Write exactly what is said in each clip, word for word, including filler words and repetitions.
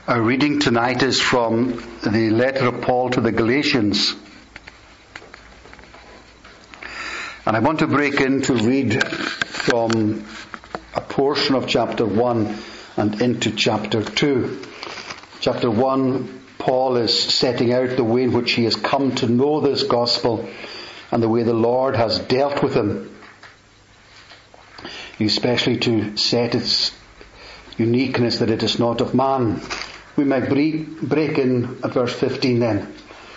Our reading tonight is from the letter of Paul to the Galatians. And I want to break in to read from a portion of chapter one and into chapter two. Chapter one, Paul is setting out the way in which he has come to know this gospel and the way the Lord has dealt with him, especially to set its uniqueness that it is not of man. We might break in at verse fifteen then.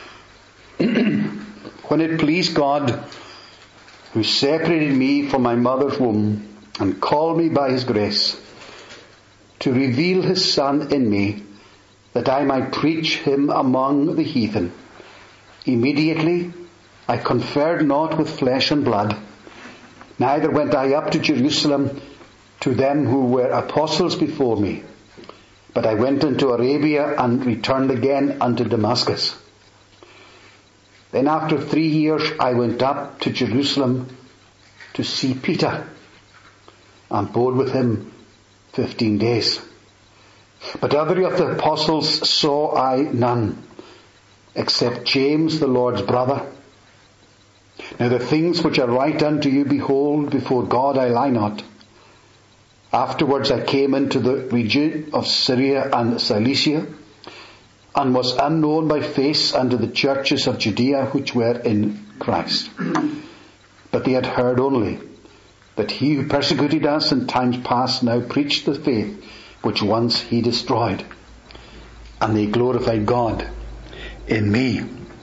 When it pleased God, who separated me from my mother's womb and called me by his grace, to reveal his Son in me, that I might preach him among the heathen, immediately I conferred not with flesh and blood, neither went I up to Jerusalem to them who were apostles before me, but I went into Arabia and returned again unto Damascus. Then after three years I went up to Jerusalem to see Peter, and abode with him fifteen days. But other of the apostles saw I none, except James the Lord's brother. Now the things which I write unto you, behold, before God I lie not. Afterwards I came into the region of Syria and Cilicia, and was unknown by face unto the churches of Judea which were in Christ. But they had heard only that he who persecuted us in times past now preached the faith which once he destroyed, and they glorified God in me.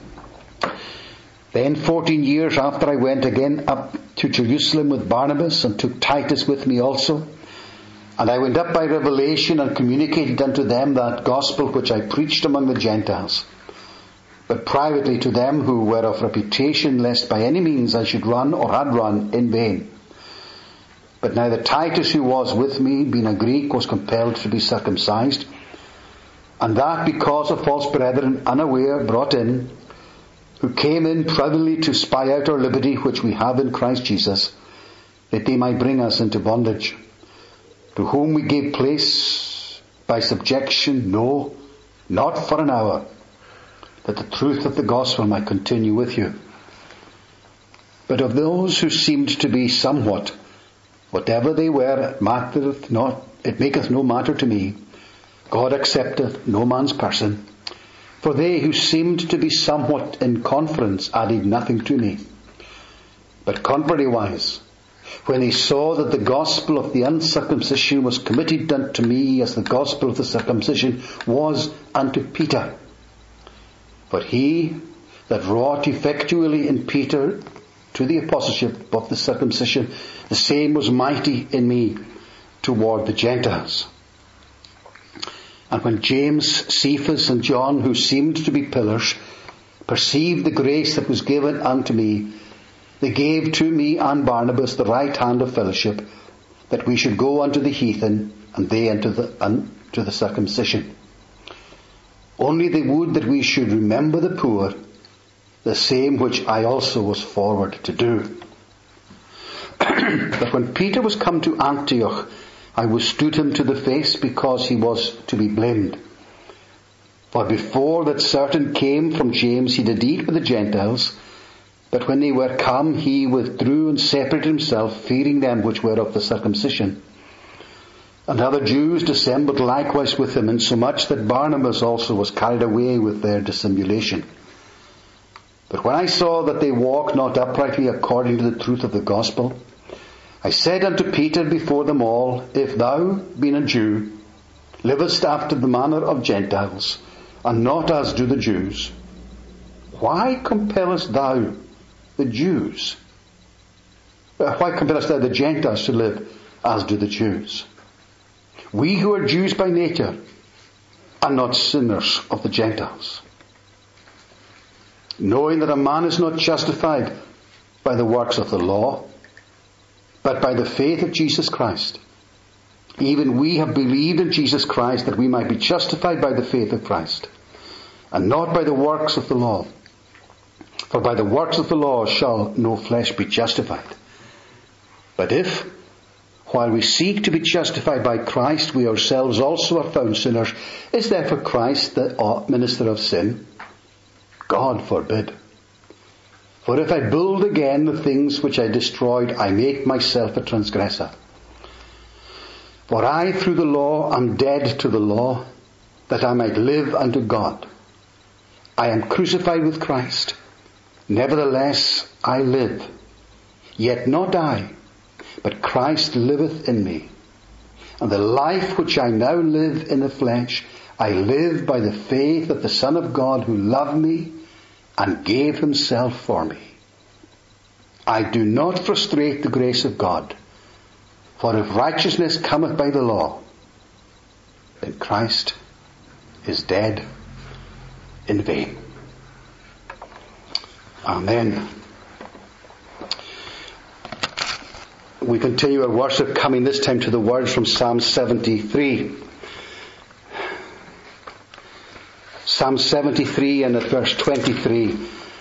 Then fourteen years after I went again up to Jerusalem with Barnabas, and took Titus with me also. And I went up by revelation and communicated unto them that gospel which I preached among the Gentiles, but privately to them who were of reputation, lest by any means I should run or had run in vain. But neither Titus, who was with me, being a Greek, was compelled to be circumcised, and that because of false brethren unaware brought in, who came in privily to spy out our liberty which we have in Christ Jesus, that they might bring us into bondage, to whom we gave place by subjection, no, not for an hour, that the truth of the gospel might continue with you. But of those who seemed to be somewhat, whatever they were, it mattereth not, it maketh no matter to me. God accepteth no man's person. For they who seemed to be somewhat in conference added nothing to me. But contrariwise, when they saw that the gospel of the uncircumcision was committed unto me as the gospel of the circumcision was unto Peter. But he that wrought effectually in Peter to the apostleship of the circumcision, the same was mighty in me toward the Gentiles. And when James, Cephas, and John, who seemed to be pillars, perceived the grace that was given unto me, they gave to me and Barnabas the right hand of fellowship, that we should go unto the heathen, and they unto the, unto the circumcision. Only they would that we should remember the poor, the same which I also was forward to do. But when Peter was come to Antioch, I withstood him to the face, because he was to be blamed. For before that certain came from James, he did eat with the Gentiles, but when they were come, he withdrew and separated himself, fearing them which were of the circumcision. And other Jews dissembled likewise with him, insomuch that Barnabas also was carried away with their dissimulation. But when I saw that they walked not uprightly according to the truth of the gospel, I said unto Peter before them all, If thou, being a Jew, livest after the manner of Gentiles, and not as do the Jews, why compellest thou the Jews? Why compellest thou the Gentiles to live as do the Jews? We who are Jews by nature are not sinners of the Gentiles, knowing that a man is not justified by the works of the law, but by the faith of Jesus Christ. Even we have believed in Jesus Christ, that we might be justified by the faith of Christ, and not by the works of the law. For by the works of the law shall no flesh be justified. But if, while we seek to be justified by Christ, we ourselves also are found sinners. Is therefore Christ the minister of sin? God forbid. For if I build again the things which I destroyed, I make myself a transgressor. For I through the law am dead to the law, that I might live unto God. I am crucified with Christ. Nevertheless I live. Yet not I, but Christ liveth in me. And the life which I now live in the flesh, I live by the faith of the Son of God who loved me and gave himself for me. I do not frustrate the grace of God. For if righteousness cometh by the law, then Christ is dead in vain. Amen. We continue our worship, coming this time to the words from Psalm seventy-three. Psalm seventy-three and at verse twenty-three.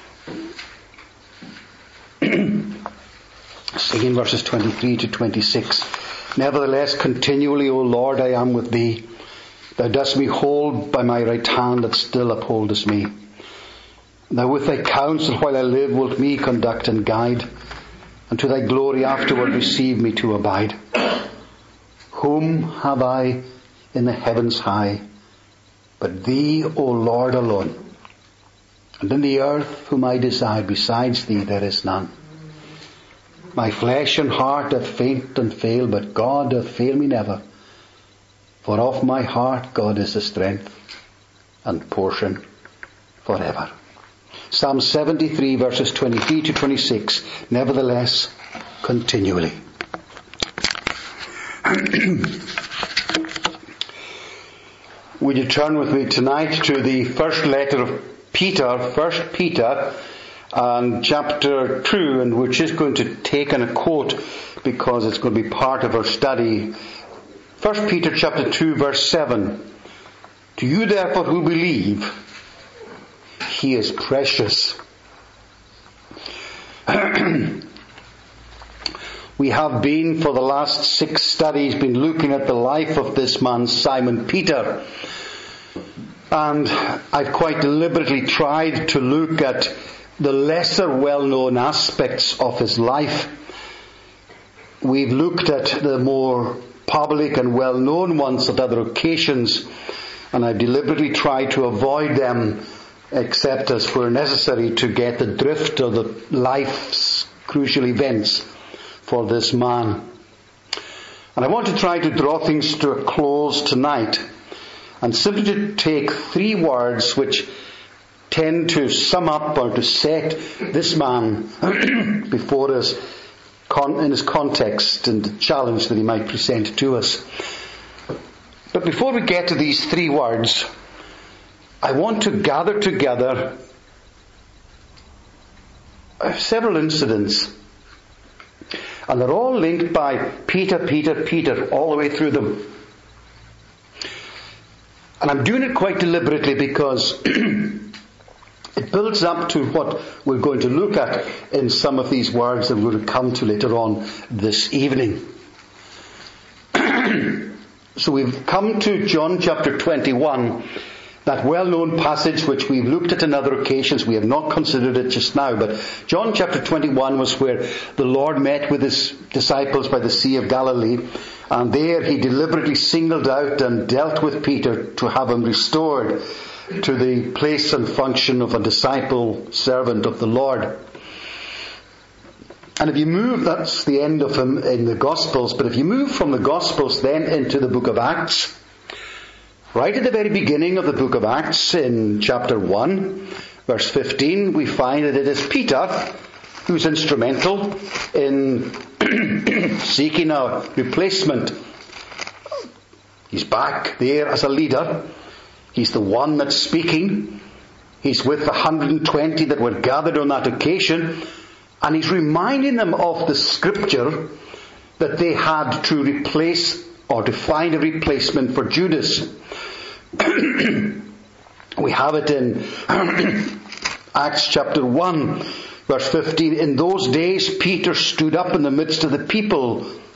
Singing verses twenty-three to twenty-six. Nevertheless, continually, O Lord, I am with thee. Thou dost me hold by my right hand, that still upholdest me. Thou with thy counsel while I live wilt me conduct and guide, and to thy glory afterward receive me to abide. Whom have I in the heavens high, but thee, O Lord, alone? And in the earth whom I desire, besides thee there is none. My flesh and heart doth faint and fail, but God doth fail me never. For of my heart God is the strength and portion forever. Psalm seventy-three verses twenty-three to twenty-six. Nevertheless, continually. Would you turn with me tonight to the first letter of Peter, First Peter, and chapter two, and we're just going to take in a quote because it's going to be part of our study. First Peter chapter two verse seven. To you therefore who believe, he is precious. We have been for the last six studies been looking at the life of this man Simon Peter. And I've quite deliberately tried to look at the lesser well-known aspects of his life. We've looked at the more public and well-known ones at other occasions, and I've deliberately tried to avoid them except as were necessary to get the drift of the life's crucial events for this man. And I want to try to draw things to a close tonight, and simply to take three words which tend to sum up or to set this man before us in his context and the challenge that he might present to us. But before we get to these three words, I want to gather together several incidents, and they're all linked by Peter, Peter, Peter, all the way through them. And I'm doing it quite deliberately because it builds up to what we're going to look at in some of these words that we're going to come to later on this evening. So we've come to John chapter twenty-one, that well-known passage which we've looked at on other occasions. We have not considered it just now, but John chapter twenty-one was where the Lord met with his disciples by the Sea of Galilee, and there he deliberately singled out and dealt with Peter to have him restored to the place and function of a disciple, servant of the Lord. And if you move, that's the end of him in the Gospels, but if you move from the Gospels then into the book of Acts, right at the very beginning of the book of Acts, in chapter one, verse fifteen, we find that it is Peter who's instrumental in seeking a replacement. He's back there as a leader. He's the one that's speaking. He's with the one hundred twenty that were gathered on that occasion. And he's reminding them of the scripture that they had to replace or to find a replacement for Judas. We have it in Acts chapter one, verse fifteen. In those days Peter stood up in the midst of the people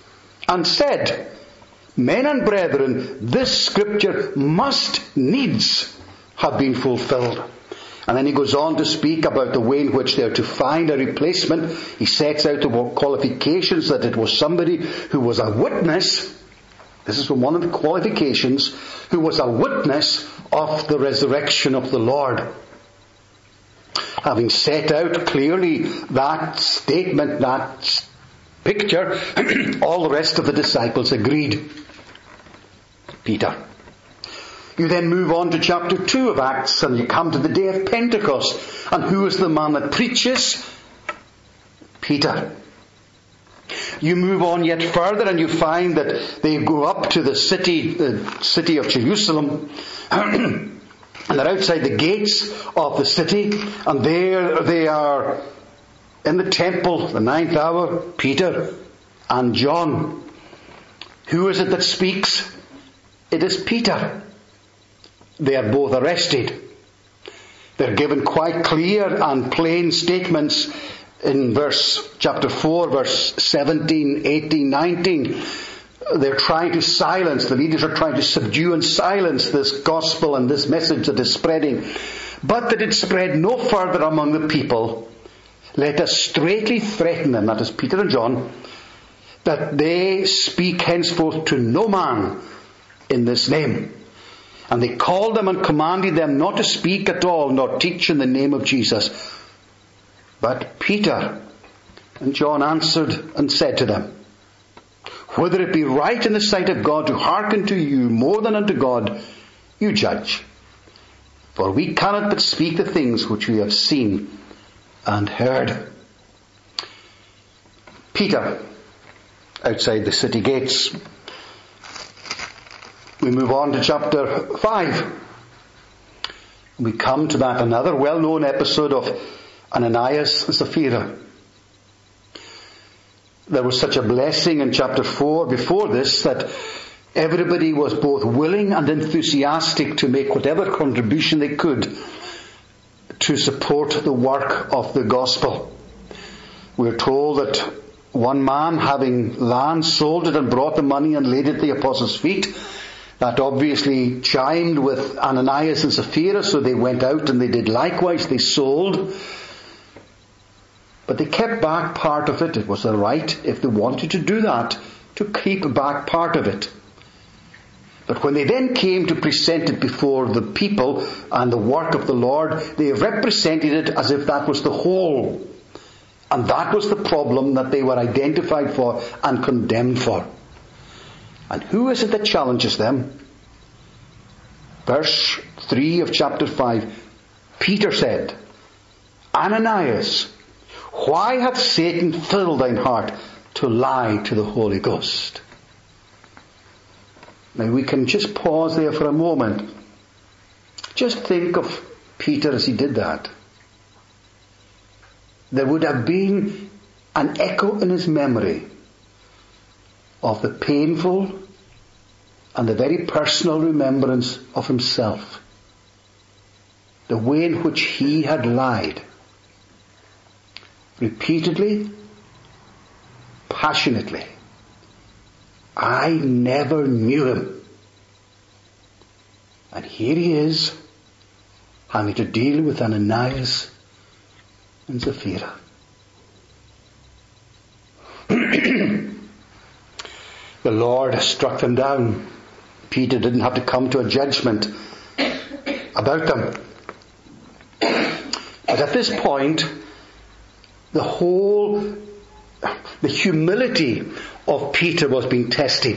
and said, Men and brethren, this scripture must needs have been fulfilled. And then he goes on to speak about the way in which they are to find a replacement. He sets out the qualifications, that it was somebody who was a witness. This is from one of the qualifications, who was a witness of the resurrection of the Lord. Having set out clearly that statement, that picture, all the rest of the disciples agreed. Peter. You then move on to chapter two of Acts, and you come to the day of Pentecost. And who is the man that preaches? Peter. You move on yet further, and you find that they go up to the city, the city of Jerusalem, and they're outside the gates of the city, and there they are in the temple, the ninth hour, Peter and John. Who is it that speaks? It is Peter. They are both arrested. They're given quite clear and plain statements in verse chapter four, verse seventeen, eighteen, nineteen. They're trying to silence, the leaders are trying to subdue and silence this gospel and this message that is spreading. But that it spread no further among the people, let us straightly threaten them, that is Peter and John, that they speak henceforth to no man in this name. And they called them and commanded them not to speak at all, nor teach in the name of Jesus. But Peter and John answered and said to them, Whether it be right in the sight of God to hearken to you more than unto God, you judge. For we cannot but speak the things which we have seen and heard. Peter, outside the city gates. We move on to chapter five. We come to that another well-known episode of Ananias and Sapphira. There was such a blessing in chapter four before this that everybody was both willing and enthusiastic to make whatever contribution they could to support the work of the gospel. We're told that one man, having land, sold it and brought the money and laid it at the apostles' feet. That obviously chimed with Ananias and Sapphira, so they went out and they did likewise. They sold. But they kept back part of it. It was their right, if they wanted to do that, to keep back part of it. But when they then came to present it before the people and the work of the Lord, they represented it as if that was the whole. And that was the problem that they were identified for and condemned for. And who is it that challenges them? Verse three of chapter five. Peter said, Ananias, why hath Satan filled thine heart to lie to the Holy Ghost? Now we can just pause there for a moment. Just think of Peter as he did that. There would have been an echo in his memory of the painful and the very personal remembrance of himself. The way in which he had lied. Repeatedly, passionately. I never knew him. And here he is, having to deal with Ananias and Sapphira. The Lord struck them down. Peter didn't have to come to a judgment about them. But at this point, the whole, the humility of Peter was being tested.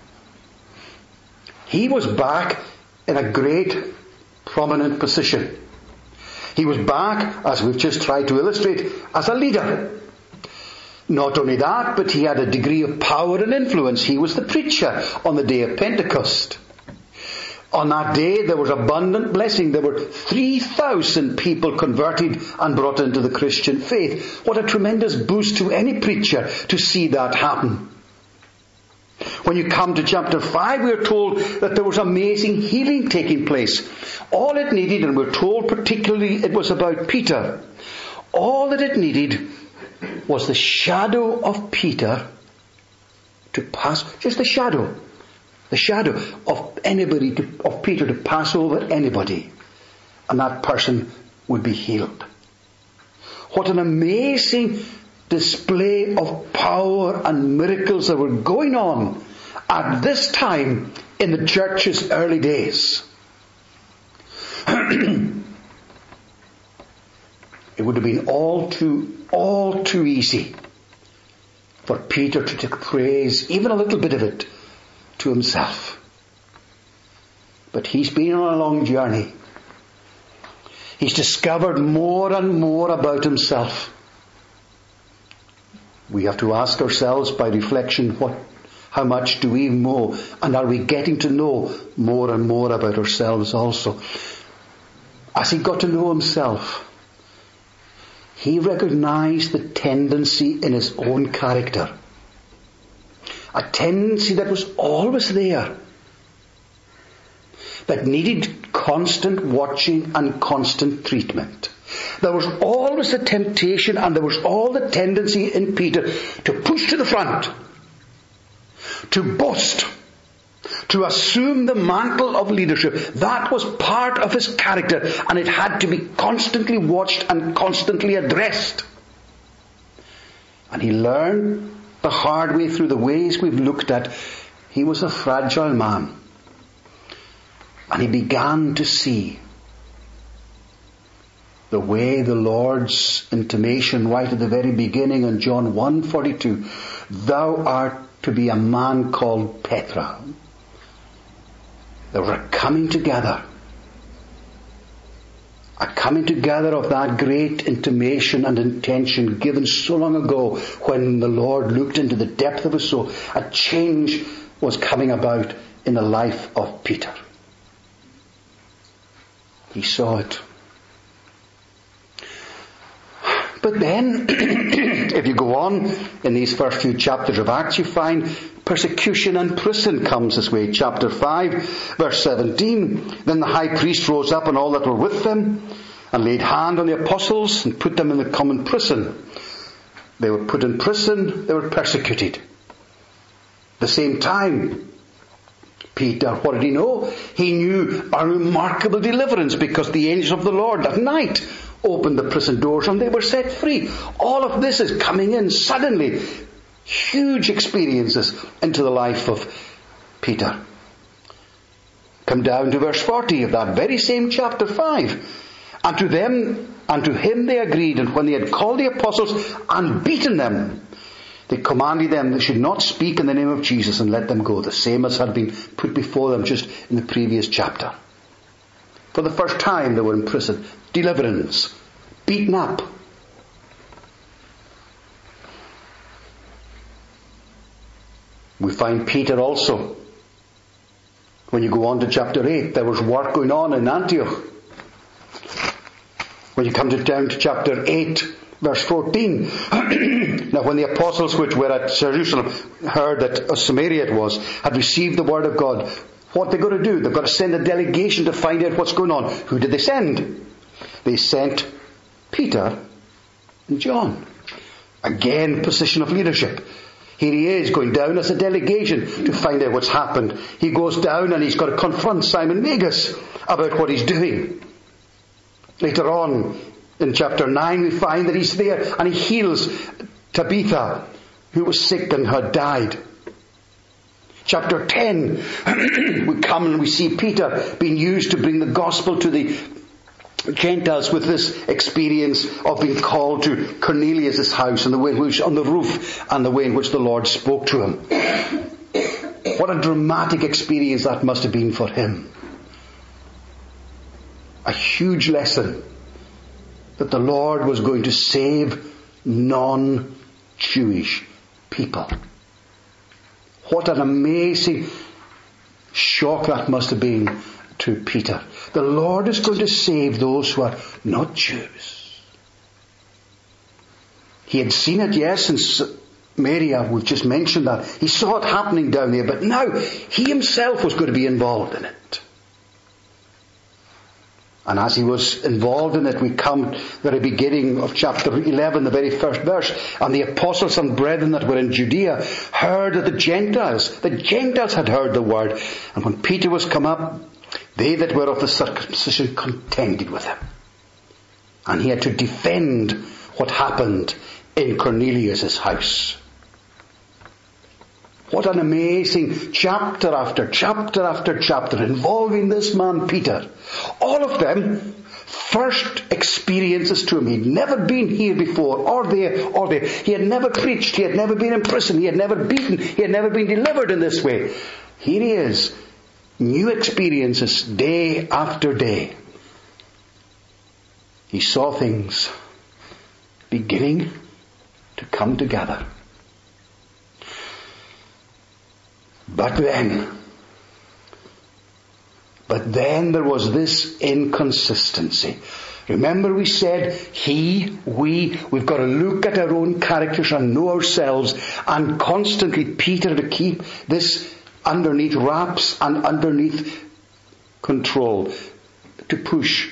He was back in a great prominent position. He was back, as we've just tried to illustrate, as a leader. Not only that, but he had a degree of power and influence. He was the preacher on the day of Pentecost. On that day there was abundant blessing. There were three thousand people converted and brought into the Christian faith. What a tremendous boost to any preacher to see that happen. When you come to chapter five, we are told that there was amazing healing taking place. All it needed, and we're told particularly it was about Peter, all that it needed was the shadow of Peter to pass, just the shadow, the shadow of anybody, to, of Peter to pass over anybody, and that person would be healed. What an amazing display of power and miracles that were going on at this time in the church's early days. It would have been all too, all too easy for Peter to take praise, even a little bit of it, to himself. But he's been on a long journey. He's discovered more and more about himself. We have to ask ourselves by reflection, what, how much do we know? And are we getting to know more and more about ourselves also? As he got to know himself, he recognized the tendency in his own character. A tendency that was always there, that needed constant watching and constant treatment. There was always the temptation and there was all the tendency in Peter to push to the front, to boast, to assume the mantle of leadership. That was part of his character, and it had to be constantly watched and constantly addressed. And he learned the hard way through the ways we've looked at. He was a fragile man. And he began to see the way the Lord's intimation right at the very beginning in John one forty-two, thou art to be a man called Petra. They were coming together. A coming together of that great intimation and intention given so long ago when the Lord looked into the depth of his soul. A change was coming about in the life of Peter. He saw it. But then, if you go on in these first few chapters of Acts, you find persecution and prison comes this way. Chapter five, verse seventeen. Then the high priest rose up and all that were with them, and laid hand on the apostles and put them in the common prison. They were put in prison, they were persecuted. At the same time, Peter, what did he know? He knew a remarkable deliverance, because the angels of the Lord that night opened the prison doors and they were set free. All of this is coming in suddenly. Huge experiences into the life of Peter. Come down to verse forty of that very same chapter five. And to them, and to him they agreed, and when they had called the apostles and beaten them, they commanded them they should not speak in the name of Jesus, and let them go. The same as had been put before them just in the previous chapter. For the first time they were in prison. Deliverance. Beaten up. We find Peter also. When you go on to chapter eight, there was work going on in Antioch. When you come to, down to chapter eight, verse fourteen. Now when the apostles which were at Jerusalem heard that Samaria it was, had received the word of God, what they're going to do? They've got to send a delegation to find out what's going on. Who did they send? They sent Peter and John. Again, position of leadership. Here he is going down as a delegation to find out what's happened. He goes down and he's got to confront Simon Magus about what he's doing. Later on in chapter nine we find that he's there and he heals Tabitha, who was sick and had died. Chapter ten, we come and we see Peter being used to bring the gospel to the Gentiles with this experience of being called to Cornelius' house and the way in which, on the roof, and the way in which the Lord spoke to him. What a dramatic experience that must have been for him. A huge lesson that the Lord was going to save non-Jewish people. What an amazing shock that must have been to Peter. The Lord is going to save those who are not Jews. He had seen it, yes, in Samaria. We've just mentioned that. He saw it happening down there, but now he himself was going to be involved in it. And as he was involved in it, we come to the very beginning of chapter eleven, the very first verse. And the apostles and brethren that were in Judea heard that the Gentiles, the Gentiles had heard the word. And when Peter was come up, they that were of the circumcision contended with him. And he had to defend what happened in Cornelius' house. What an amazing chapter after chapter after chapter involving this man Peter. All of them first experiences to him. He'd never been here before or there or there. He had never preached. He had never been in prison. He had never beaten. He had never been delivered in this way. Here he is. New experiences day after day. He saw things beginning to come together. But then, but then there was this inconsistency. Remember we said, he, we, we've got to look at our own characters and know ourselves, and constantly Peter to keep this underneath wraps and underneath control, to push,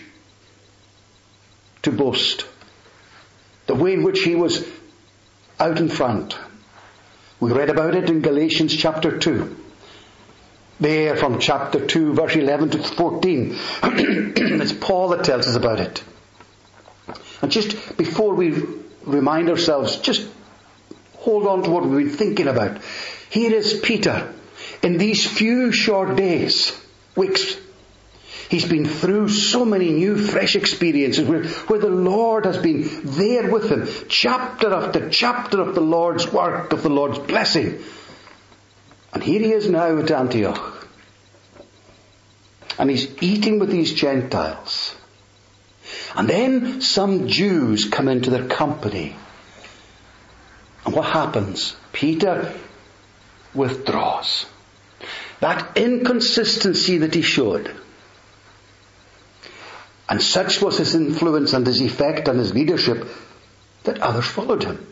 to boast. The way in which he was out in front. We read about it in Galatians chapter two. There from chapter two, verse eleven to fourteen. It's Paul that tells us about it. And just before we remind ourselves, just hold on to what we've been thinking about. Here is Peter. In these few short days, weeks, he's been through so many new, fresh experiences where, where the Lord has been there with him. Chapter after chapter of the Lord's work, of the Lord's blessing. And here he is now at Antioch. And he's eating with these Gentiles. And then some Jews come into their company. And what happens? Peter withdraws. That inconsistency that he showed. And such was his influence and his effect and his leadership that others followed him.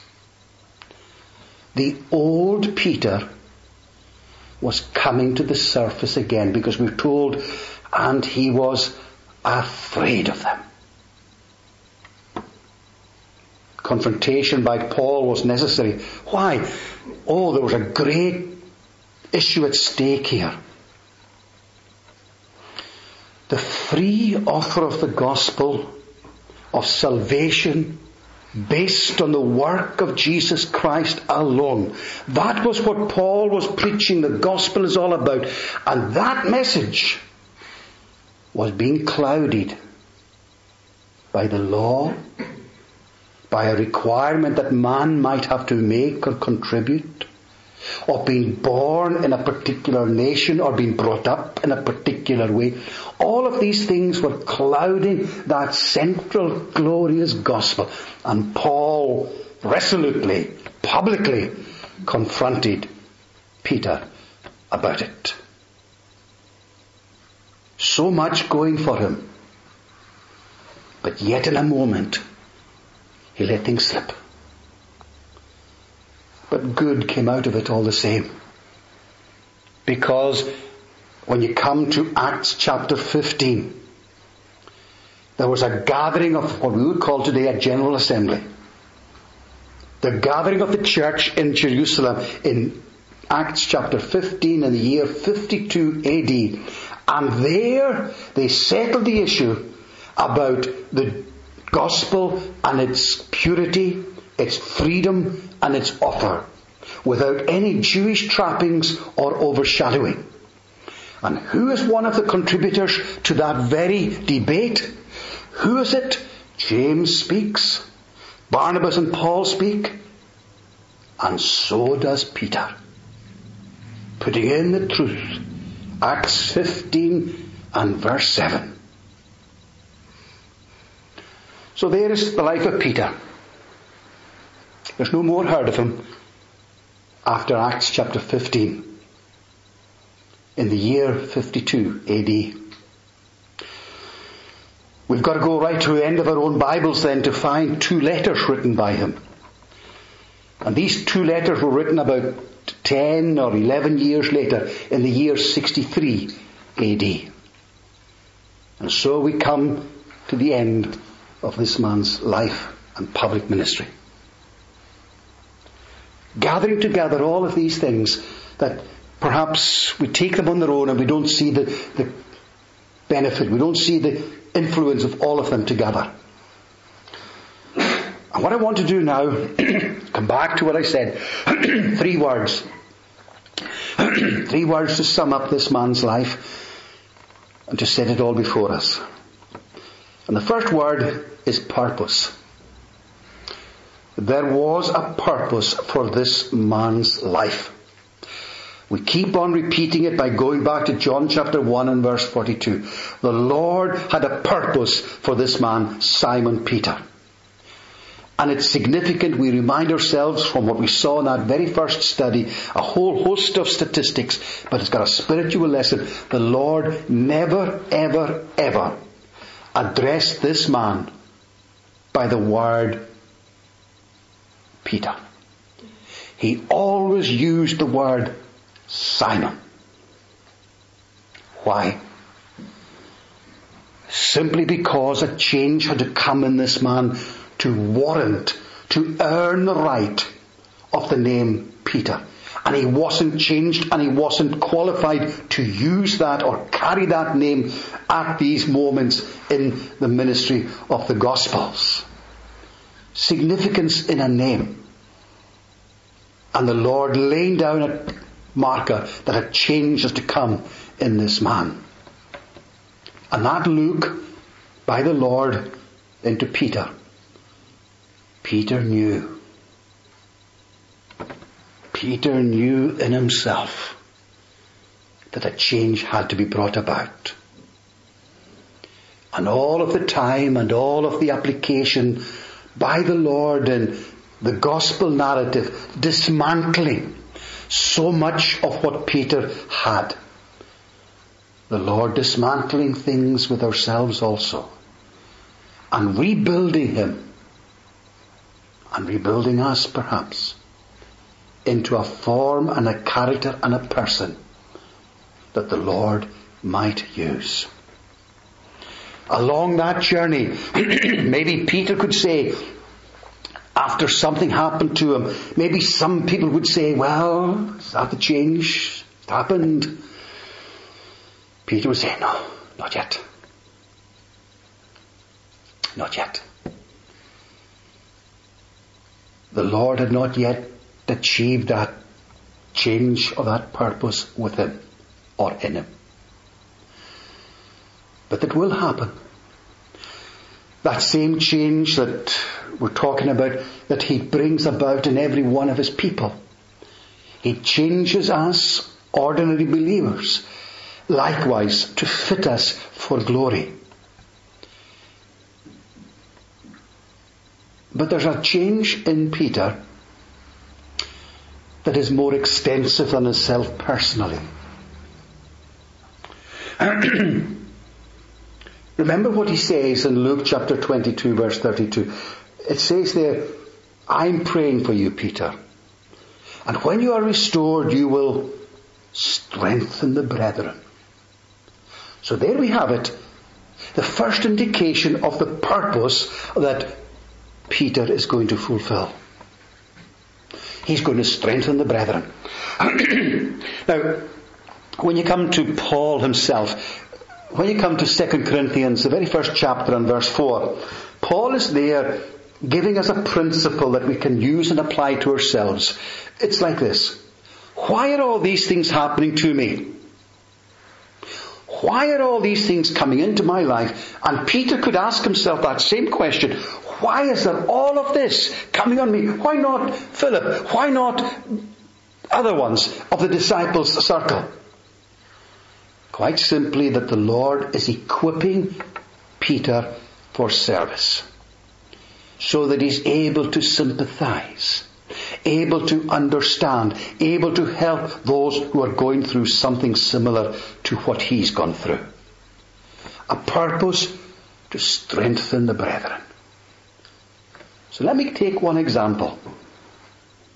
The old Peter was coming to the surface again, because we're told, and he was afraid of them. Confrontation by Paul was necessary. Why? Oh, there was a great issue at stake here. The free offer of the gospel of salvation based on the work of Jesus Christ alone. That was what Paul was preaching. The gospel is all about. And that message was being clouded by the law, by a requirement that man might have to make or contribute, or being born in a particular nation, or being brought up in a particular way. All of these things were clouding that central glorious gospel. And Paul resolutely, publicly confronted Peter about it. So much going for him. But yet in a moment, he let things slip. But good came out of it all the same. Because when you come to Acts chapter fifteen, there was a gathering of what we would call today a general assembly. The gathering of the church in Jerusalem in Acts chapter fifteen in the year fifty-two A D. And there they settled the issue about the gospel and its purity, its freedom and its offer, without any Jewish trappings or overshadowing. And who is one of the contributors to that very debate? Who is it? James speaks. Barnabas and Paul speak. And so does Peter. Putting in the truth. Acts fifteen and verse seven. So there is the life of Peter. There's no more heard of him after Acts chapter fifteen. In the year fifty-two A D. We've got to go right to the end of our own Bibles then to find two letters written by him. And these two letters were written about ten or eleven years later, in the year sixty-three A D. And so we come to the end of this man's life and public ministry. Gathering together all of these things that perhaps we take them on their own and we don't see the, the benefit, we don't see the influence of all of them together. And what I want to do now, come back to what I said, three words. Three words to sum up this man's life and to set it all before us. And the first word is purpose. There was a purpose for this man's life. We keep on repeating it by going back to John chapter one and verse forty-two. The Lord had a purpose for this man, Simon Peter. And it's significant we remind ourselves from what we saw in that very first study, a whole host of statistics, but it's got a spiritual lesson. The Lord never, ever, ever addressed this man by the word Peter. He always used the word Simon. Why? Simply because a change had to come in this man to warrant, to earn the right of the name Peter. And he wasn't changed and he wasn't qualified to use that or carry that name at these moments in the ministry of the Gospels. Significance in a name. And the Lord laying down a marker that a change is to come in this man. And that look by the Lord into Peter. Peter knew. Peter knew in himself that a change had to be brought about. And all of the time and all of the application by the Lord in the gospel narrative, dismantling so much of what Peter had. The Lord dismantling things with ourselves also. And rebuilding him. And rebuilding us perhaps into a form and a character and a person that the Lord might use. Along that journey, maybe Peter could say, after something happened to him, maybe some people would say, well, is that the change? It happened. Peter would say, no, not yet. Not yet. The Lord had not yet achieved that change or that purpose with him or in him. But it will happen. That same change that we're talking about, that he brings about in every one of his people. He changes us, ordinary believers, likewise to fit us for glory. But there's a change in Peter that is more extensive than himself personally. Remember what he says in Luke chapter twenty-two verse thirty-two. It says there, I'm praying for you, Peter. And when you are restored, you will strengthen the brethren. So there we have it. The first indication of the purpose that Peter is going to fulfill. He's going to strengthen the brethren. Now, when you come to Paul himself, when you come to Second Corinthians, the very first chapter and verse four, Paul is there giving us a principle that we can use and apply to ourselves. It's like this. Why are all these things happening to me? Why are all these things coming into my life? And Peter could ask himself that same question. Why is there all of this coming on me? Why not Philip? Why not other ones of the disciples' circle? Quite simply that the Lord is equipping Peter for service. So that he's able to sympathize, able to understand, able to help those who are going through something similar to what he's gone through. A purpose to strengthen the brethren. So let me take one example.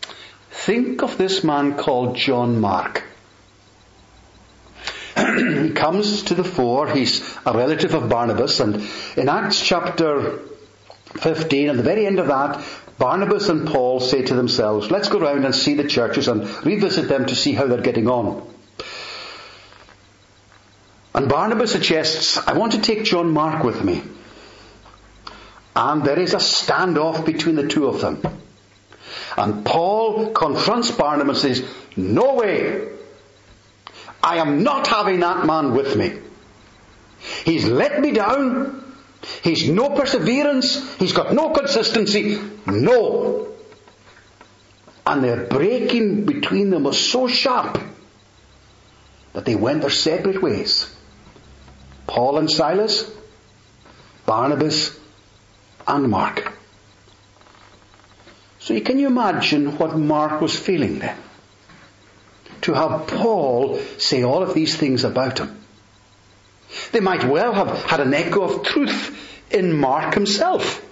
Think of this man called John Mark. He comes to the fore. He's a relative of Barnabas, and in Acts chapter fifteen, at the very end of that, Barnabas and Paul say to themselves, let's go round and see the churches and revisit them to see how they're getting on. And Barnabas suggests, I want to take John Mark with me. And there is a standoff between the two of them. And Paul confronts Barnabas and says, no way! I am not having that man with me. He's let me down. He's no perseverance. He's got no consistency. No. And the breaking between them was so sharp that they went their separate ways. Paul and Silas, Barnabas and Mark. So can you imagine what Mark was feeling then? To have Paul say all of these things about him. They might well have had an echo of truth in Mark himself.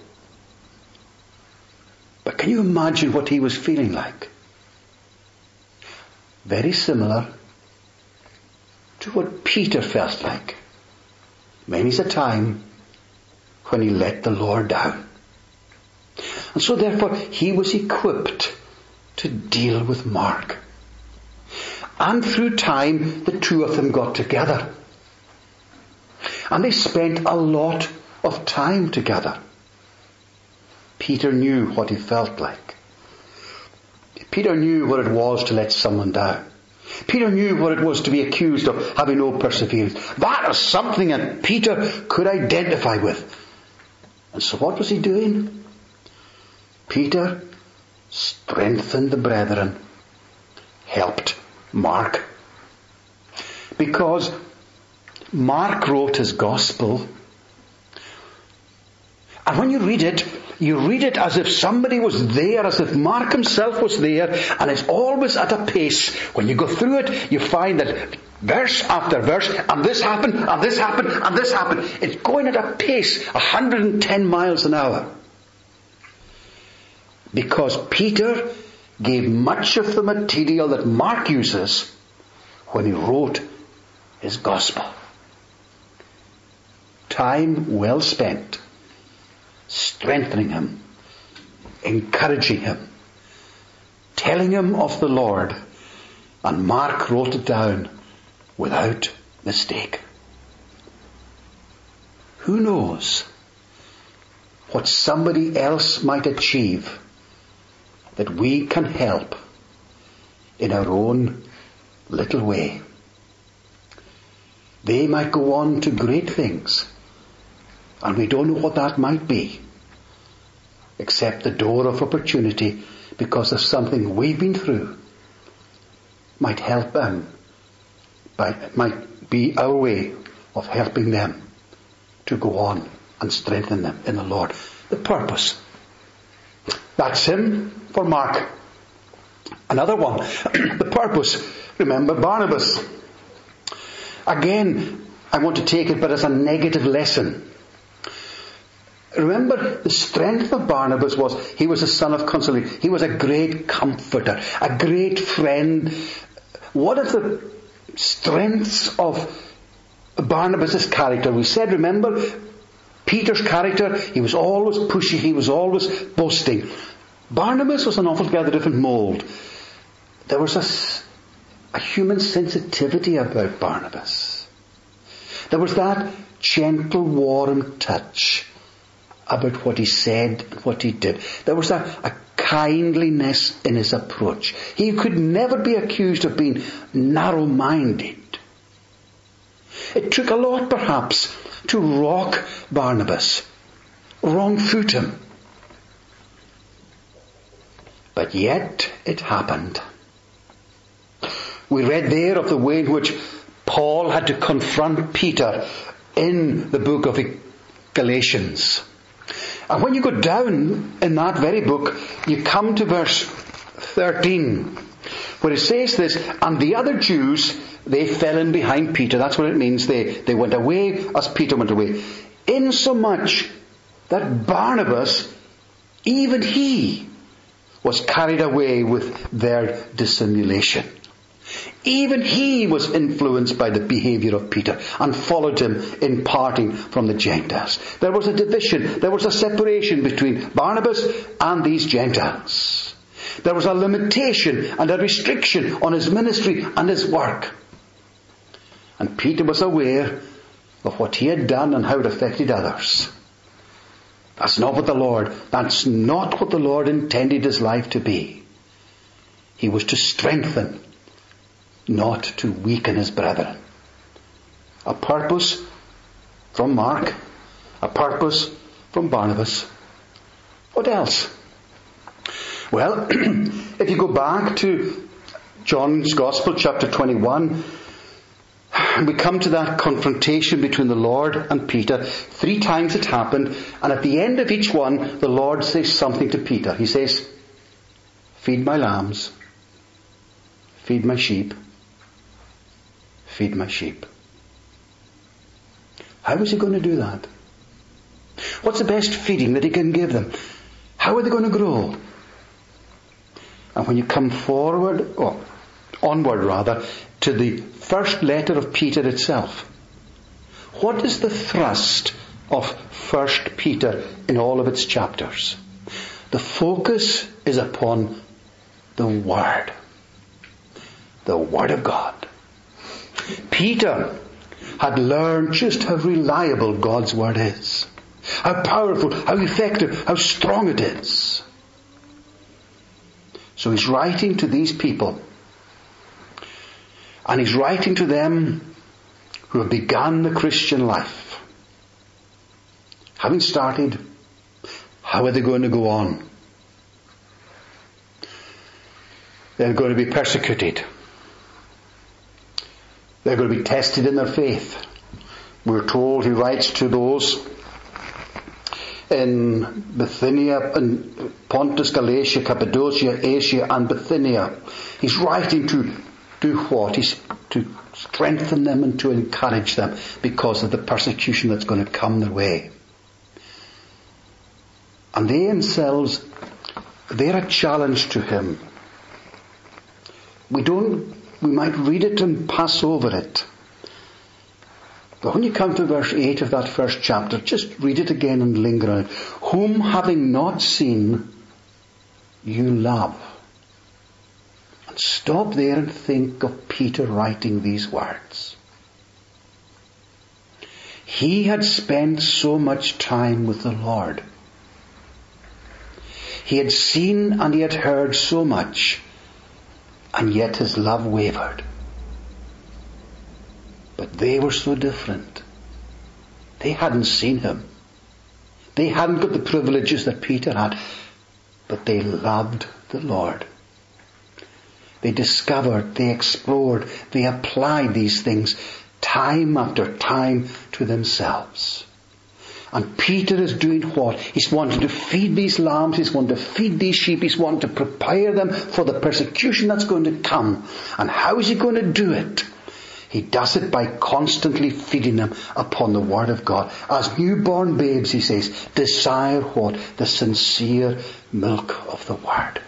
But can you imagine what he was feeling like? Very similar to what Peter felt like. Many's a time when he let the Lord down. And so therefore he was equipped to deal with Mark. And through time the two of them got together. And they spent a lot of time together. Peter knew what he felt like. Peter knew what it was to let someone down. Peter knew what it was to be accused of having no perseverance. That is something that Peter could identify with. And so what was he doing? Peter strengthened the brethren, helped Mark. Because Mark wrote his gospel. And when you read it, you read it as if somebody was there, as if Mark himself was there, and it's always at a pace. When you go through it, you find that verse after verse, and this happened, and this happened, and this happened. It's going at a pace, one hundred ten miles an hour. Because Peter gave much of the material that Mark uses when he wrote his gospel. Time well spent strengthening him, encouraging him, telling him of the Lord, and Mark wrote it down without mistake. Who knows what somebody else might achieve that we can help in our own little way. They might go on to great things, and we don't know what that might be, except the door of opportunity, because of something we've been through, might help them, by, might be our way of helping them to go on and strengthen them in the Lord. The purpose. That's him for Mark. Another one. The purpose. Remember Barnabas. Again, I want to take it but as a negative lesson. Remember, the strength of Barnabas was he was a son of consolation. He was a great comforter, a great friend. One of the strengths of Barnabas' character, we said, remember, Peter's character, he was always pushy, he was always boasting. Barnabas was an altogether different mould. There was a, a human sensitivity about Barnabas. There was that gentle, warm touch about what he said and what he did. There was a, a kindliness in his approach. He could never be accused of being narrow-minded. It took a lot, perhaps, to rock Barnabas, wrong-foot him. But yet it happened. We read there of the way in which Paul had to confront Peter in the book of Galatians. And when you go down in that very book, you come to verse thirteen, where it says this, and the other Jews, they fell in behind Peter. That's what it means. They, they went away as Peter went away. Insomuch that Barnabas, even he, was carried away with their dissimulation. Even he was influenced by the behavior of Peter and followed him in parting from the Gentiles. There was a division, there was a separation between Barnabas and these Gentiles. There was a limitation and a restriction on his ministry and his work. And Peter was aware of what he had done and how it affected others. That's not what the Lord, that's not what the Lord intended his life to be. He was to strengthen, not to weaken his brethren. A purpose from Mark, a purpose from Barnabas. What else? Well, if you go back to John's Gospel, chapter twenty-one, we come to that confrontation between the Lord and Peter. Three times it happened, and at the end of each one, the Lord says something to Peter. He says, feed my lambs, feed my sheep, feed my sheep. How is he going to do that? What's the best feeding that he can give them? How are they going to grow? And when you come forward, or onward rather, to the first letter of Peter itself, what is the thrust of First Peter in all of its chapters? The focus is upon the Word. The Word of God. Peter had learned just how reliable God's Word is. How powerful, how effective, how strong it is. So he's writing to these people. And he's writing to them who have begun the Christian life. Having started, how are they going to go on? They're going to be persecuted. They're going to be tested in their faith. We're told he writes to those in Bithynia, in Pontus, Galatia, Cappadocia, Asia and Bithynia. He's writing to do what? He's to strengthen them and to encourage them because of the persecution that's going to come their way. And they themselves, they're a challenge to him. We don't, we might read it and pass over it. But when you come to verse eight of that first chapter, just read it again and linger on it. Whom having not seen, you love. And stop there and think of Peter writing these words. He had spent so much time with the Lord. He had seen and he had heard so much, and yet his love wavered. But they were so different. They hadn't seen him. They hadn't got the privileges that Peter had, but they loved the Lord. They discovered, they explored, they applied these things time after time to themselves. And Peter is doing what? He's wanting to feed these lambs, he's wanting to feed these sheep, he's wanting to prepare them for the persecution that's going to come. And how is he going to do it? He does it by constantly feeding them upon the Word of God. As newborn babes, he says, desire what? The sincere milk of the Word.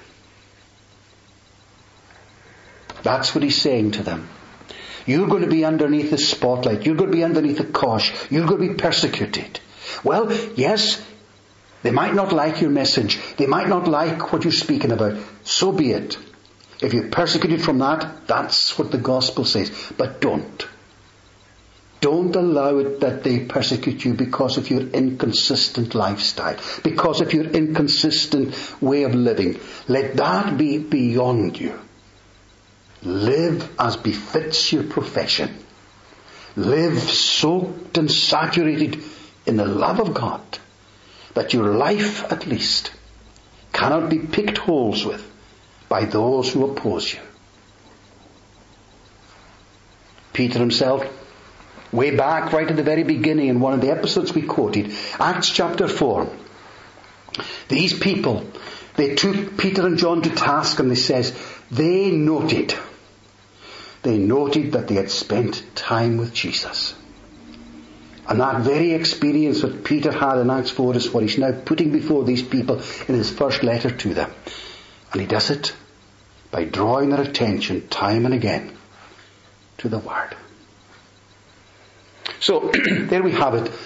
That's what he's saying to them. You're going to be underneath the spotlight. You're going to be underneath the cosh. You're going to be persecuted. Well, yes, they might not like your message. They might not like what you're speaking about. So be it. If you're persecuted from that, that's what the gospel says. But don't. Don't allow it that they persecute you because of your inconsistent lifestyle, because of your inconsistent way of living. Let that be beyond you. Live as befits your profession. Live soaked and saturated in the love of God, that your life at least cannot be picked holes with by those who oppose you. Peter himself, way back right at the very beginning in one of the episodes we quoted, Acts chapter four, these people, they took Peter and John to task, and they says, they noted, they noted that they had spent time with Jesus. And that very experience that Peter had in Acts four is what he's now putting before these people in his first letter to them. And he does it by drawing their attention time and again to the Word. So, there we have it.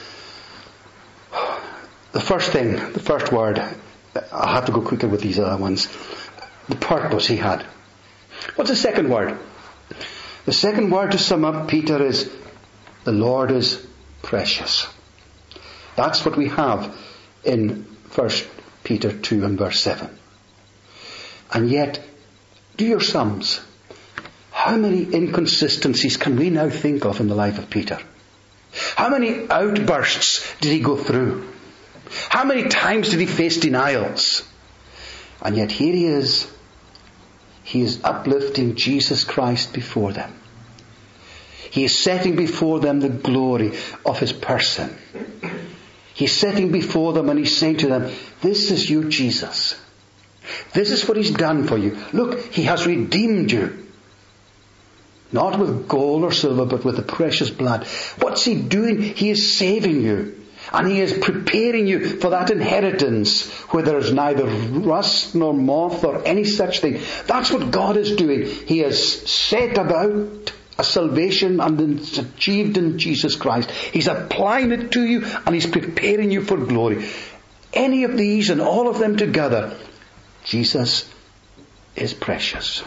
The first thing, the first word, I'll have to go quicker with these other ones. The purpose he had. What's the second word? The second word to sum up Peter is, the Lord is precious. That's what we have in First Peter two and verse seven. And yet, do your sums. How many inconsistencies can we now think of in the life of Peter? How many outbursts did he go through? How many times did he face denials? And yet here he is. He is uplifting Jesus Christ before them. He is setting before them the glory of his person. He's setting before them and he's saying to them, this is you, Jesus. This is what he's done for you. Look, he has redeemed you. Not with gold or silver, but with the precious blood. What's he doing? He is saving you. And he is preparing you for that inheritance where there is neither rust nor moth or any such thing. That's what God is doing. He has set about a salvation and it's achieved in Jesus Christ. He's applying it to you and he's preparing you for glory. Any of these and all of them together, Jesus is precious.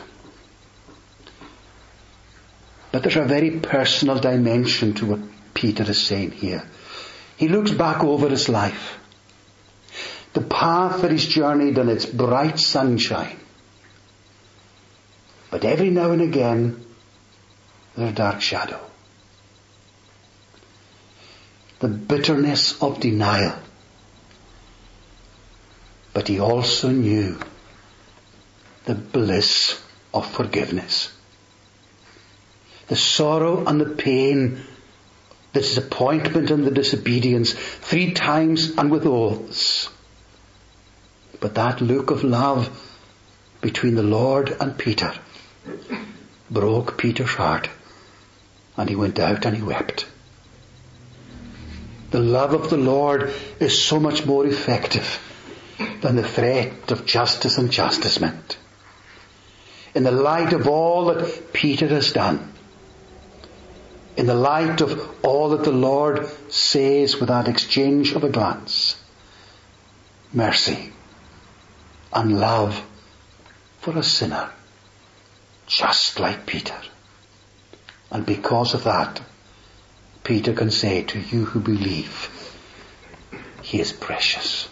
But there's a very personal dimension to what Peter is saying here. He looks back over his life. The path that he's journeyed in its bright sunshine. But every now and again, there's a dark shadow. The bitterness of denial. But he also knew the bliss of forgiveness. The sorrow and the pain, the disappointment and the disobedience, three times and with oaths. But that look of love between the Lord and Peter broke Peter's heart, and he went out and he wept. The love of the Lord is so much more effective than the threat of justice and chastisement. In the light of all that Peter has done, in the light of all that the Lord says with that exchange of a glance, mercy and love for a sinner, just like Peter. And because of that, Peter can say to you who believe, he is precious.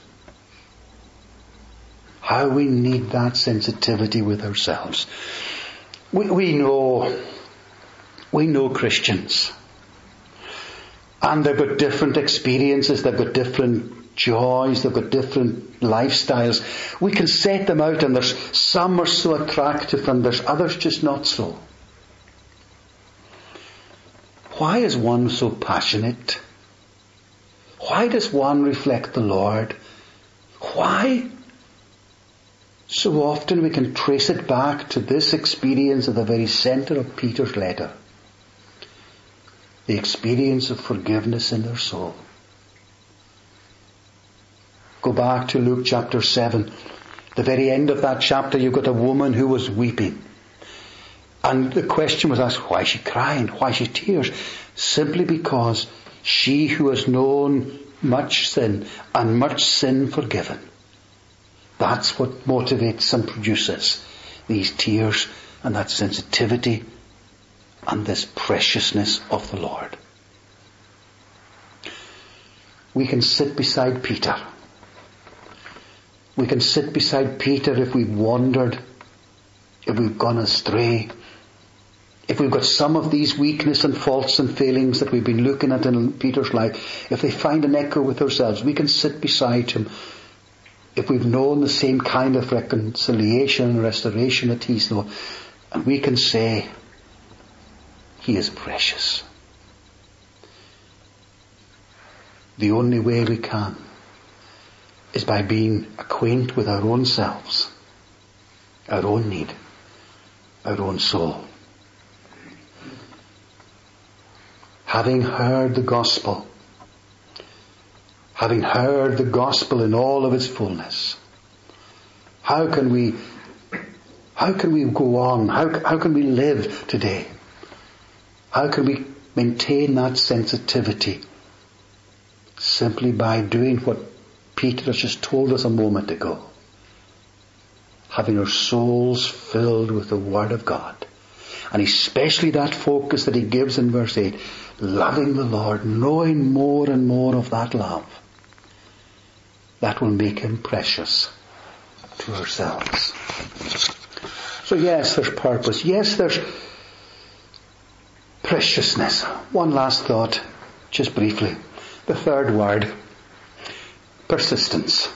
How we need that sensitivity with ourselves. We, we know We know Christians. And they've got different experiences, they've got different joys, they've got different lifestyles. We can set them out and there's some are so attractive and there's others just not so. Why is one so passionate? Why does one reflect the Lord? Why? So often we can trace it back to this experience at the very center of Peter's letter. The experience of forgiveness in their soul. Go back to Luke chapter seven. The very end of that chapter, you've got a woman who was weeping. And the question was asked, why is she crying? Why is she tears? Simply because she who has known much sin and much sin forgiven. That's what motivates and produces these tears and that sensitivity and this preciousness of the Lord. We can sit beside Peter. We can sit beside Peter if we've wandered, if we've gone astray, if we've got some of these weakness and faults and failings that we've been looking at in Peter's life. If they find an echo with ourselves, we can sit beside him. If we've known the same kind of reconciliation and restoration that he's known, and we can say, he is precious. The only way we can is by being acquainted with our own selves, our own need, our own soul. Having heard the gospel, having heard the gospel in all of its fullness, how can we, how can we go on? How, how can we live today? How can we maintain that sensitivity? Simply by doing what Peter has just told us a moment ago. Having our souls filled with the Word of God. And especially that focus that he gives in verse eight. Loving the Lord, knowing more and more of that love. That will make him precious to ourselves. So yes, there's purpose. Yes, there's preciousness. One last thought, just briefly. The third word, persistence.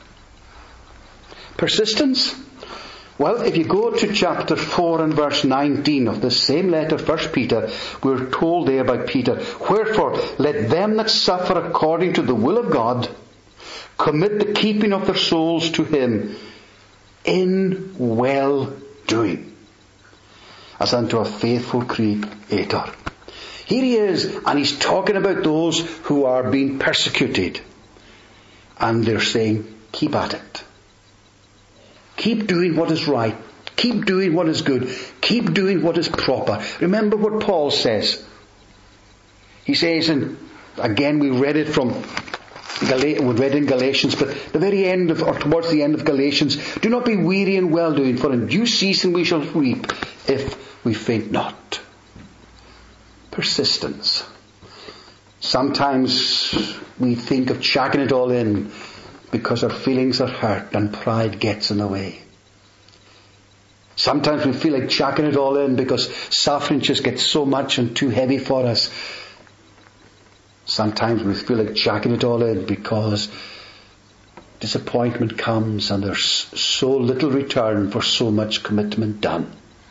Persistence? Well, if you go to chapter four and verse nineteen of the same letter, First Peter, we're told there by Peter, wherefore let them that suffer according to the will of God commit the keeping of their souls to him in well doing, as unto a faithful Creator. Here he is, and he's talking about those who are being persecuted. And they're saying, keep at it. Keep doing what is right. Keep doing what is good. Keep doing what is proper. Remember what Paul says. He says, and again we read it from Gal- we read in Galatians, but the very end of, or towards the end of Galatians, do not be weary in well doing, for in due season we shall reap if we faint not. Persistence. Sometimes we think of chucking it all in because our feelings are hurt and pride gets in the way. Sometimes we feel like chucking it all in because suffering just gets so much and too heavy for us. Sometimes we feel like chucking it all in because disappointment comes and there's so little return for so much commitment done.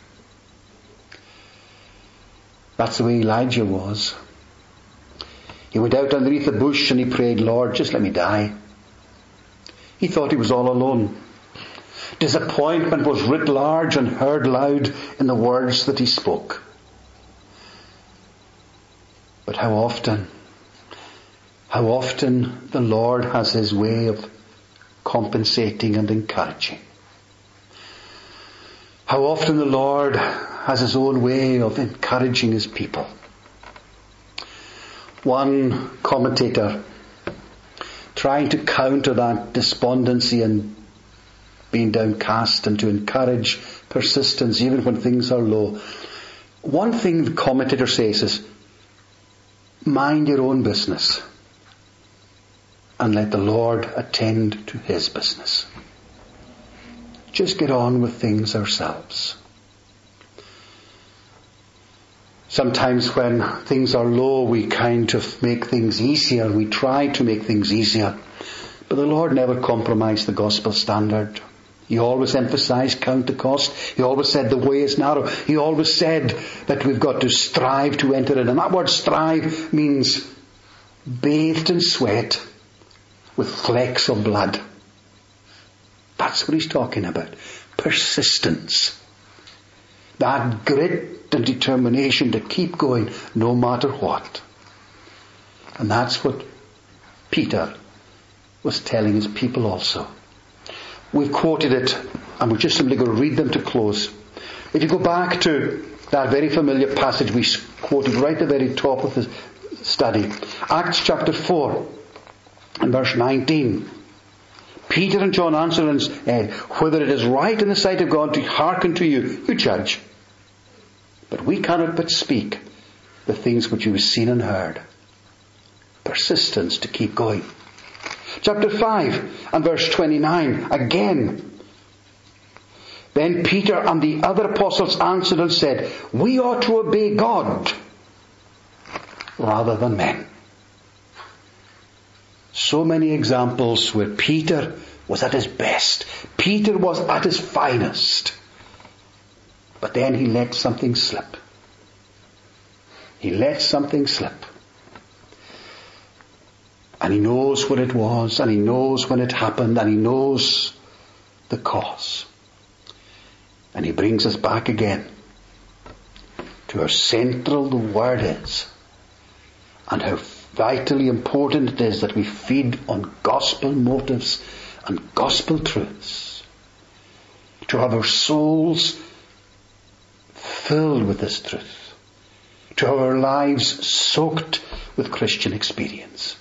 That's the way Elijah was. He went out underneath the bush and he prayed, Lord, just let me die. He thought he was all alone. Disappointment was writ large and heard loud in the words that he spoke. But how often, how often the Lord has his way of compensating and encouraging. How often the Lord has his own way of encouraging his people. One commentator, trying to counter that despondency and being downcast and to encourage persistence even when things are low, one thing the commentator says is, mind your own business and let the Lord attend to his business. Just get on with things ourselves. Sometimes when things are low, we kind of make things easier. We try to make things easier. But the Lord never compromised the gospel standard. He always emphasized count the cost. He always said the way is narrow. He always said that we've got to strive to enter it. And that word strive means bathed in sweat with flecks of blood. That's what he's talking about. Persistence. That grit and determination to keep going no matter what. And that's what Peter was telling his people also. We've quoted it and we're just simply going to read them to close. If you go back to that very familiar passage we quoted right at the very top of the study, Acts chapter four and verse nineteen. Peter and John answered and said, whether it is right in the sight of God to hearken to you, you judge. But we cannot but speak the things which you have seen and heard. Persistence to keep going. Chapter five and verse twenty-nine, again. Then Peter and the other apostles answered and said, we ought to obey God rather than men. So many examples where Peter was at his best. Peter was at his finest. But then he let something slip. He let something slip. And he knows what it was, and he knows when it happened, and he knows the cause. And he brings us back again to how central the Word is, and how vitally important it is that we feed on gospel motives and gospel truths. To have our souls filled with this truth. to our lives soaked with Christian experience.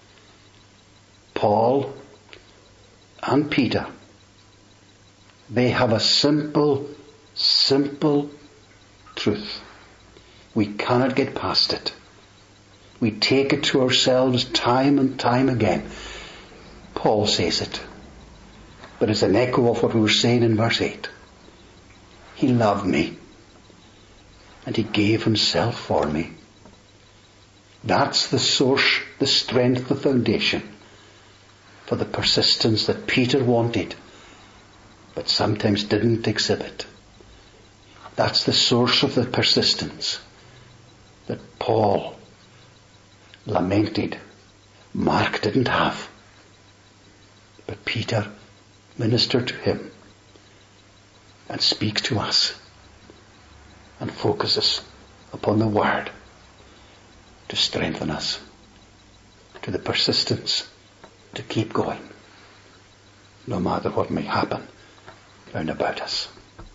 Paul and Peter, they have a simple, simple truth. We cannot get past it. We take it to ourselves time and time again. Paul says it, but it's an echo of what we were saying in verse eight. He loved me, and He gave Himself for me. That's the source, the strength, the foundation for the persistence that Peter wanted, but sometimes didn't exhibit. That's the source of the persistence that Paul lamented Mark didn't have. But Peter ministered to him and speaks to us and focuses upon the Word to strengthen us to the persistence to keep going no matter what may happen round about us.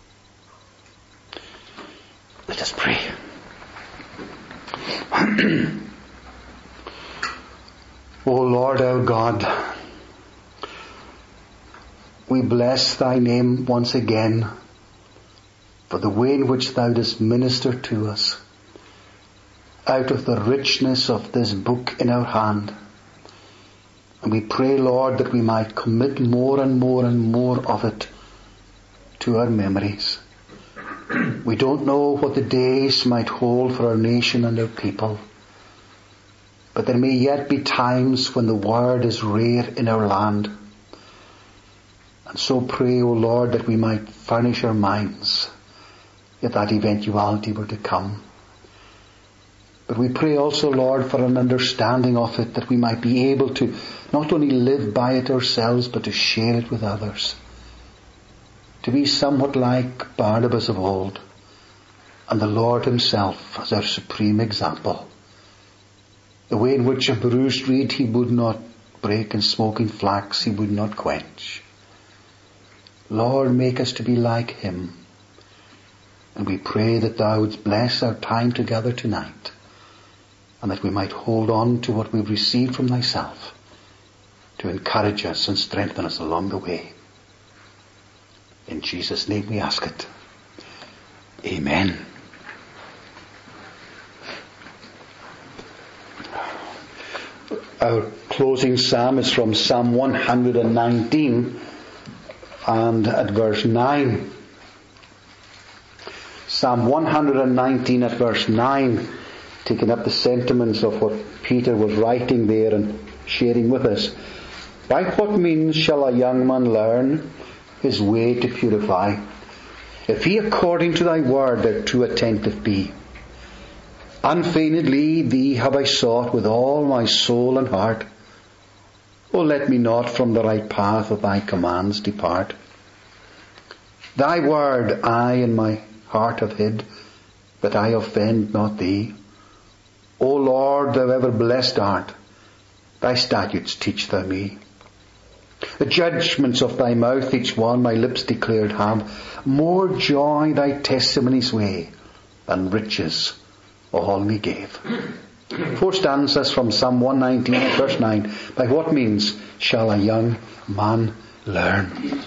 Let us pray. O Lord our God, we bless Thy name once again for the way in which Thou dost minister to us out of the richness of this book in our hand. And we pray, Lord, that we might commit more and more and more of it to our memories. We don't know what the days might hold for our nation and our people, but there may yet be times when the Word is rare in our land. And so pray, O Lord, that we might furnish our minds if that eventuality were to come. But we pray also, Lord, for an understanding of it, that we might be able to not only live by it ourselves, but to share it with others. To be somewhat like Barnabas of old, and the Lord Himself as our supreme example. The way in which a bruised reed He would not break, and smoking flax He would not quench. Lord, make us to be like Him. And we pray that Thou wouldst bless our time together tonight, and that we might hold on to what we've received from Thyself to encourage us and strengthen us along the way. In Jesus' name we ask it. Amen. Our closing psalm is from Psalm one hundred nineteen and at verse nine. Psalm one hundred nineteen at verse nine, taking up the sentiments of what Peter was writing there and sharing with us. By what means shall a young man learn his way to purify? If he according to Thy word thereto attentive be. Unfeignedly Thee have I sought with all my soul and heart. O let me not from the right path of Thy commands depart. Thy word I in my heart have hid, that I offend not Thee. O Lord, Thou ever blessed art, Thy statutes teach Thou me. The judgments of Thy mouth each one my lips declared have. More joy Thy testimonies weigh than riches all me gave. Four stanzas from Psalm one nineteen verse nine. By what means shall a young man learn?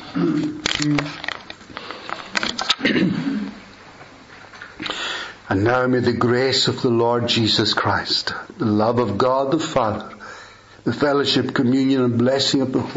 And now may the grace of the Lord Jesus Christ, the love of God the Father, the fellowship, communion and blessing of the Holy